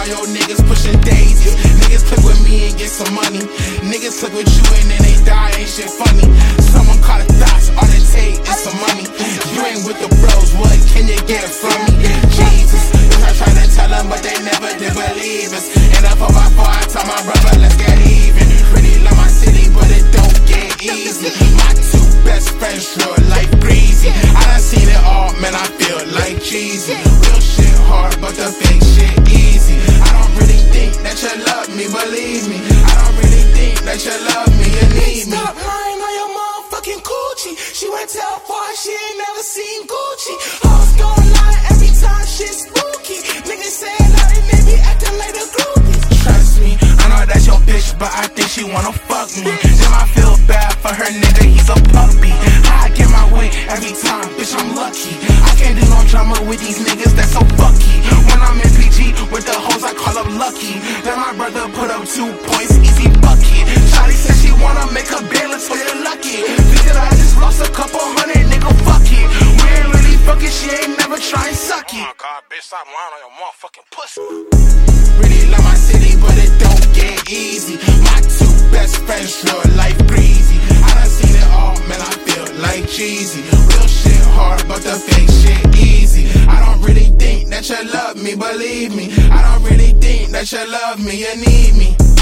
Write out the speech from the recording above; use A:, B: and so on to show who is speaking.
A: your niggas pushing daisies. Niggas click with me and get some money. Niggas click with you and then they die, ain't shit funny. Someone caught the thoughts, all they take is some money. You ain't with the bros, what can you get from me? Jesus, I try to tell them, but they never did believe us. And up on my phone, I tell my brother, let's get even. Really love my city, but it don't get easy. My two best friends, real life greasy. I done seen it all, man, I feel like cheesy. Real shit hard, but the fake shit easy. I don't really think that you love me, believe me. I don't really think that you love me, you need me.
B: Stop lying on your motherfucking coochie. She went tell far, she ain't never seen Gucci. Hoes gon' lie every time shit spooky. Niggas saying nothing, they be acting like the groupies.
A: Trust me, I know that's your bitch, but I think she wanna fuck me. Then I feel bad for her nigga, he's a puppy. I get my way every time, bitch, I'm lucky. I can't do no drama with these niggas, that's so fucky. When I'm in PG with the hoes, I call up Lucky. Then my brother put up 2 points, easy bucket. Shawty said she wanna make her bailiff, so you're lucky. Because I just lost a couple hundred, nigga, fuck it. We ain't really fucking, she ain't never try and suck it.
C: Oh my God, bitch, stop lying on your motherfucking pussy.
A: Really love my city, but it don't get easy. My two best friends, real life greasy. I done seen it all, man, I feel like cheesy. Real shit hard, but the fake shit easy. I don't really think that you love me, believe me. I don't really think that you love me, you need me.